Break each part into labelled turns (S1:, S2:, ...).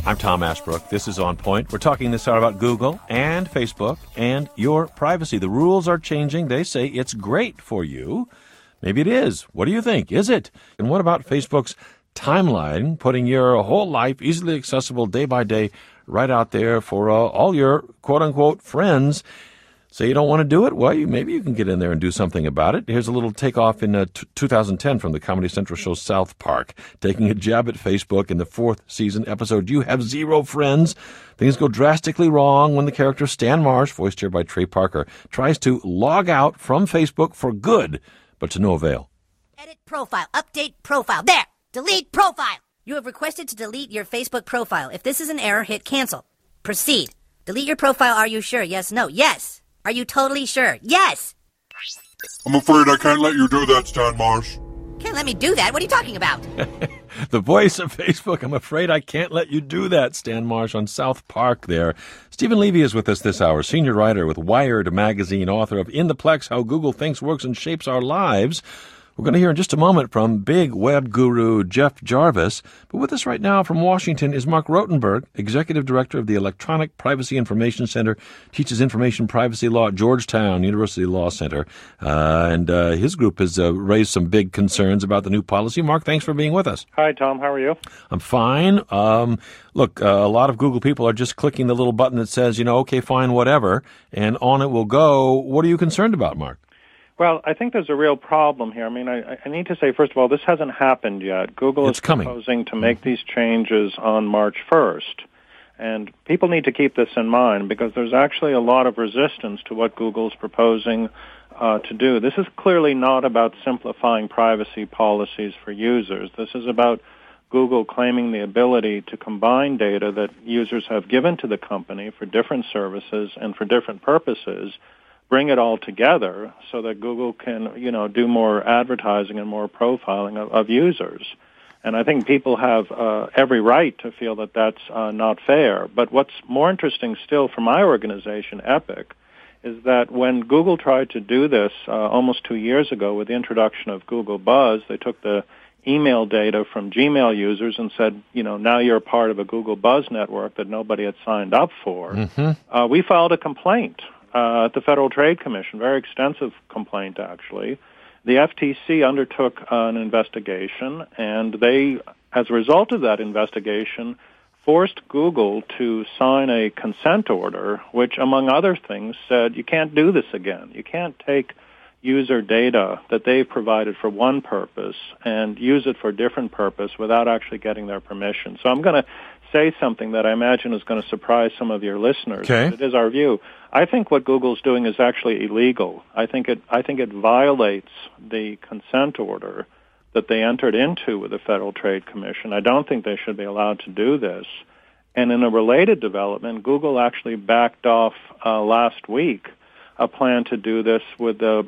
S1: I'm Tom Ashbrook. This is On Point. We're talking this hour about Google and Facebook and your privacy. The rules are changing. They say it's great for you. Maybe it is. What do you think? Is it? And what about Facebook's timeline, putting your whole life easily accessible day by day right out there for all your quote-unquote friends? Say you don't want to do it? Well, maybe you can get in there and do something about it. Here's a little takeoff in 2010 from the Comedy Central show South Park, taking a jab at Facebook in the 4th season episode, You Have Zero Friends. Things go drastically wrong when the character Stan Marsh, voiced here by Trey Parker, tries to log out from Facebook for good, but to no avail.
S2: Edit profile. Update profile. There! Delete profile! You have requested to delete your Facebook profile. If this is an error, hit cancel. Proceed. Delete your profile. Are you sure? Yes, no. Yes! Are you totally sure? Yes!
S3: I'm afraid I can't let you do that, Stan Marsh.
S2: Can't let me do that? What are you talking about?
S1: The voice of Facebook. I'm afraid I can't let you do that, Stan Marsh on South Park there. Stephen Levy is with us this hour, senior writer with Wired magazine, author of In the Plex, How Google Thinks, Works, and Shapes Our Lives. We're going to hear in just a moment from big web guru Jeff Jarvis. But with us right now from Washington is Mark Rotenberg, executive director of the Electronic Privacy Information Center, teaches information privacy law at Georgetown University Law Center. And his group has raised some big concerns about the new policy. Mark, thanks for being with us.
S4: Hi, Tom. How are you?
S1: I'm fine. Look, a lot of Google people are just clicking the little button that says, okay, fine, whatever, and on it will go. What are you concerned about, Mark?
S4: Well, I think there's a real problem here. I mean, I need to say, first of all, this hasn't happened yet. Google is proposing to make these changes on March 1st. And people need to keep this in mind because there's actually a lot of resistance to what Google's proposing to do. This is clearly not about simplifying privacy policies for users. This is about Google claiming the ability to combine data that users have given to the company for different services and for different purposes, bring it all together so that Google can, do more advertising and more profiling of users. And I think people have every right to feel that that's not fair. But what's more interesting still for my organization, Epic, is that when Google tried to do this almost 2 years ago with the introduction of Google Buzz, they took the email data from Gmail users and said, now you're a part of a Google Buzz network that nobody had signed up for. Mm-hmm. We filed a complaint at the Federal Trade Commission, very extensive complaint, actually. The FTC undertook an investigation, and they, as a result of that investigation, forced Google to sign a consent order, which, among other things, said you can't do this again. You can't take user data that they've provided for one purpose and use it for a different purpose without actually getting their permission. So I'm going to say something that I imagine is going to surprise some of your listeners.
S1: Okay.
S4: It is our view. I think what Google's doing is actually illegal. I think it violates the consent order that they entered into with the Federal Trade Commission. I don't think they should be allowed to do this. And in a related development, Google actually backed off last week a plan to do this with the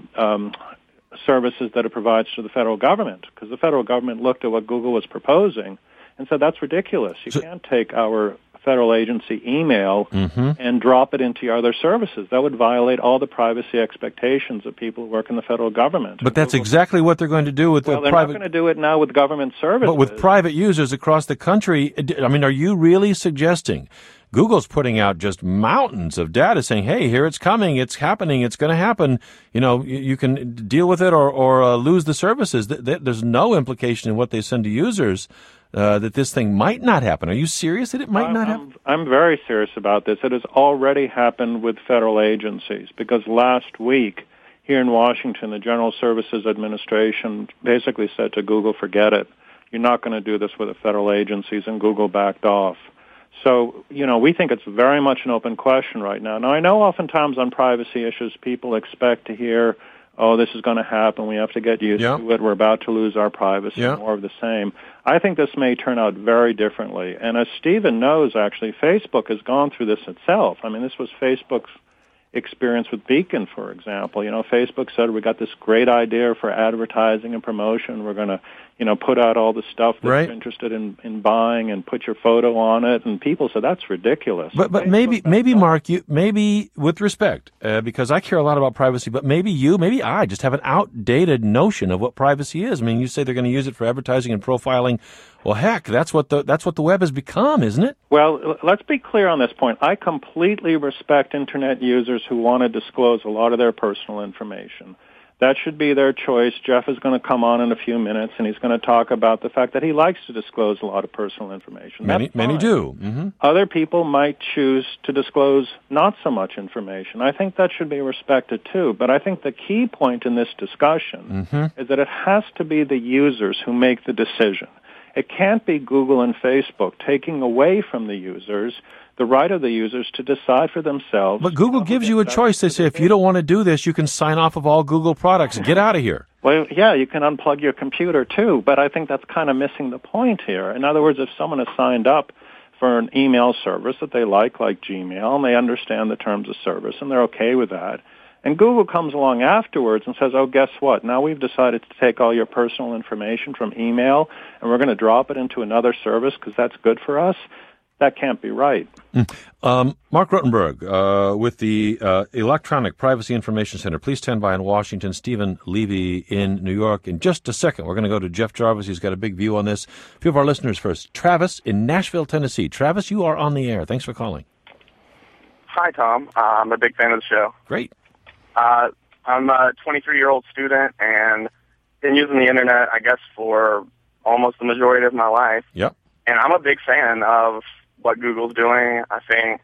S4: services that it provides to the federal government, because the federal government looked at what Google was proposing and said, that's ridiculous. You can't take our federal agency email and drop it into your other services. That would violate all the privacy expectations of people who work in the federal government.
S1: But that's exactly what they're going to do with the private...
S4: Well, they're not going to do it now with government services.
S1: But with private users across the country, I mean, are you really suggesting Google's putting out just mountains of data saying, hey, here it's coming, it's happening, it's going to happen. You can deal with it or lose the services. There's no implication in what they send to users that this thing might not happen. Are you serious that it might not happen?
S4: I'm very serious about this. It has already happened with federal agencies because last week here in Washington, the General Services Administration basically said to Google, forget it. You're not going to do this with the federal agencies, and Google backed off. So, we think it's very much an open question right now. Now, I know oftentimes on privacy issues, people expect to hear, oh, this is going to happen, we have to get used to it, we're about to lose our privacy, more of the same. I think this may turn out very differently. And as Stephen knows, actually, Facebook has gone through this itself. I mean, this was Facebook's experience with Beacon, for example. Facebook said, we got this great idea for advertising and promotion. We're going to, put out all the stuff that you're interested in buying and put your photo on it. And people say that's ridiculous.
S1: But maybe Mark, maybe with respect, because I care a lot about privacy, but maybe I just have an outdated notion of what privacy is. I mean, you say they're going to use it for advertising and profiling. Well, heck, that's what the web has become, isn't it?
S4: Well, let's be clear on this point. I completely respect Internet users who want to disclose a lot of their personal information. That should be their choice. Jeff is going to come on in a few minutes, and he's going to talk about the fact that he likes to disclose a lot of personal information.
S1: Many do. Mm-hmm.
S4: Other people might choose to disclose not so much information. I think that should be respected, too. But I think the key point in this discussion is that it has to be the users who make the decision. It can't be Google and Facebook taking away from the users the right of the users to decide for themselves.
S1: But Google gives you a choice. They say, if you don't want to do this, you can sign off of all Google products. Get out of here.
S4: Well, yeah, you can unplug your computer, too, but I think that's kind of missing the point here. In other words, if someone has signed up for an email service that they like Gmail, and they understand the terms of service, and they're okay with that, and Google comes along afterwards and says, oh, guess what? Now we've decided to take all your personal information from email, and we're going to drop it into another service because that's good for us. That can't be right.
S1: Mark Rotenberg with the Electronic Privacy Information Center. Please stand by in Washington. Stephen Levy in New York. In just a second, we're going to go to Jeff Jarvis. He's got a big view on this. A few of our listeners first. Travis in Nashville, Tennessee. Travis, you are on the air. Thanks for calling.
S5: Hi, Tom. I'm a big fan of the show.
S1: Great.
S5: I'm a 23-year-old student and been using the Internet, I guess, for almost the majority of my life.
S1: Yep.
S5: And I'm a big fan of what Google's doing. I think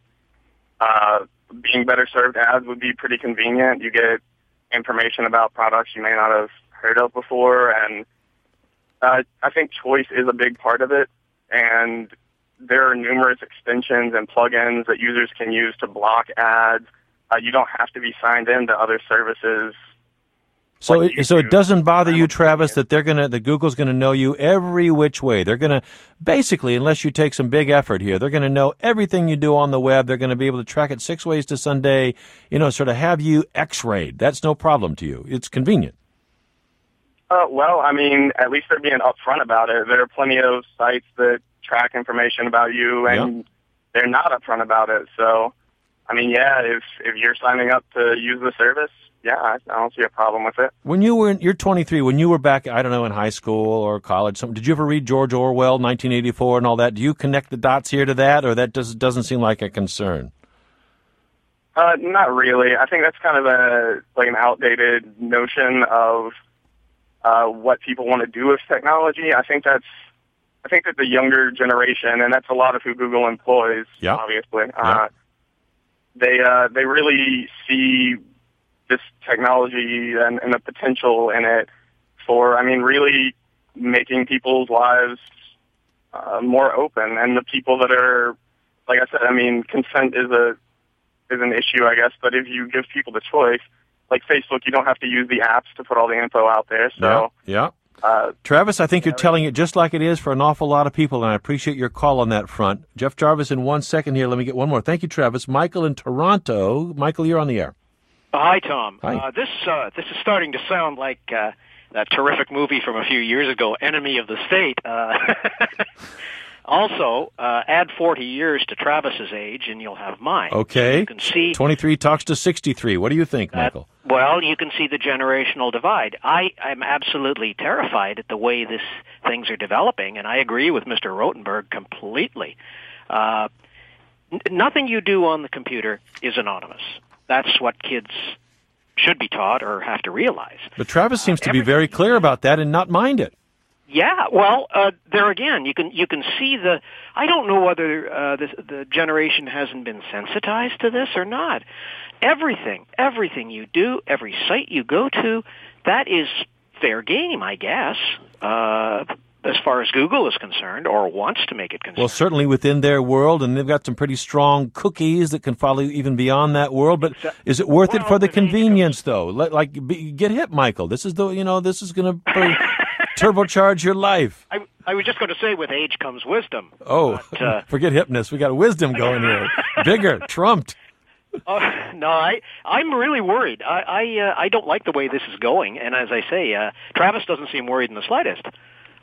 S5: being better served ads would be pretty convenient. You get information about products you may not have heard of before, and I think choice is a big part of it. And there are numerous extensions and plugins that users can use to block ads. You don't have to be signed in to other services.
S1: So it doesn't bother you, Travis, that that Google's going to know you every which way. They're going to basically, unless you take some big effort here, they're going to know everything you do on the web. They're going to be able to track it 6 ways to Sunday, sort of have you X-rayed. That's no problem to you. It's convenient.
S5: Well, I mean, at least they're being upfront about it. There are plenty of sites that track information about you, and they're not upfront about it. So, I mean, yeah, if you're signing up to use the service, yeah, I don't see a problem with it.
S1: When you're 23, when you were back, I don't know, in high school or college, did you ever read George Orwell, 1984 and all that? Do you connect the dots here to that, or that doesn't seem like a concern?
S5: Not really. I think that's kind of an outdated notion of what people want to do with technology. I think that the younger generation, and that's a lot of who Google employs, obviously, they really see this technology and the potential in it for, really making people's lives more open. And the people that are, like I said, consent is an issue, I guess, but if you give people the choice, like Facebook, you don't have to use the apps to put all the info out there. So,
S1: Travis, I think you're telling it just like it is for an awful lot of people, and I appreciate your call on that front. Jeff Jarvis in 1 second here. Let me get one more. Thank you, Travis. Michael in Toronto. Michael, you're on the air.
S6: Hi, Tom.
S1: Hi.
S6: This is starting to sound like that terrific movie from a few years ago, Enemy of the State. Also, add 40 years to Travis's age, and you'll have mine.
S1: Okay.
S6: So you can see
S1: 23 talks to 63. What do you think, Michael?
S6: Well, you can see the generational divide. I'm absolutely terrified at the way things are developing, and I agree with Mr. Rotenberg completely. Nothing you do on the computer is anonymous. That's what kids should be taught or have to realize.
S1: But Travis seems to be very clear about that and not mind it.
S6: Yeah, well, there again, you can see I don't know whether the generation hasn't been sensitized to this or not. Everything you do, every site you go to, that is fair game, I guess, as far as Google is concerned, or wants to make it concerned.
S1: Well, certainly within their world, and they've got some pretty strong cookies that can follow even beyond that world. But is it worth it for the convenience, though? Get hip, Michael. This is going to turbocharge your life.
S6: I was just going to say, with age comes wisdom.
S1: Oh, but, forget hipness. We got wisdom going here. Bigger, trumped.
S6: No, I'm really worried. I don't like the way this is going, and as I say, Travis doesn't seem worried in the slightest.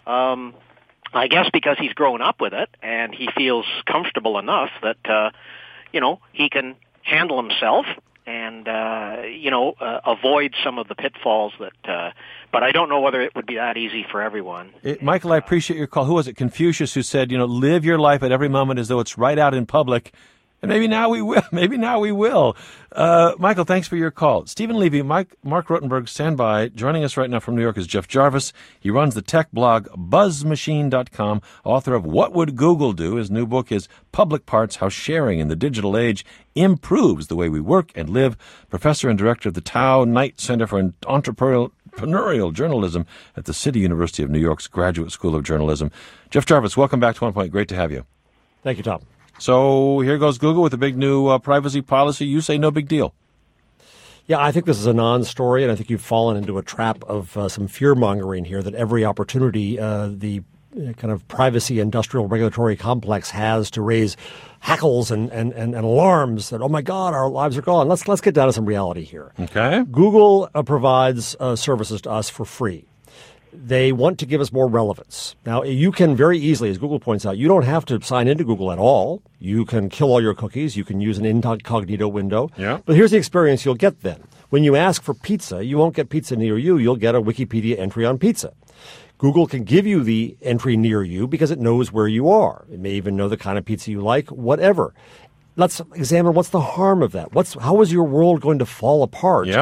S6: I guess because he's grown up with it and he feels comfortable enough that, he can handle himself and, avoid some of the pitfalls that, but I don't know whether it would be that easy for everyone.
S1: Michael, I appreciate your call. Who was it? Confucius, who said, live your life at every moment as though it's right out in public. And maybe now we will. Michael, thanks for your call. Stephen Levy, Mark Rotenberg, stand by. Joining us right now from New York is Jeff Jarvis. He runs the tech blog BuzzMachine.com, author of What Would Google Do? His new book is Public Parts, How Sharing in the Digital Age Improves the Way We Work and Live. Professor and director of the Tao Knight Center for Entrepreneurial Journalism at the City University of New York's Graduate School of Journalism. Jeff Jarvis, welcome back to One Point. Great to have you.
S7: Thank you, Tom.
S1: So here goes Google with a big new privacy policy. You say no big deal.
S7: Yeah, I think this is a non-story, and I think you've fallen into a trap of some fear-mongering here that every opportunity the kind of privacy industrial regulatory complex has to raise hackles and alarms that, oh my God, our lives are gone. Let's get down to some reality here.
S1: Okay.
S7: Google provides services to us for free. They want to give us more relevance. Now, you can very easily, as Google points out, you don't have to sign into Google at all. You can kill all your cookies. You can use an incognito window.
S1: Yeah.
S7: But here's the experience you'll get then. When you ask for pizza, you won't get pizza near you. You'll get a Wikipedia entry on pizza. Google can give you the entry near you because it knows where you are. It may even know the kind of pizza you like, whatever. Let's examine what's the harm of that. How is your world going to fall apart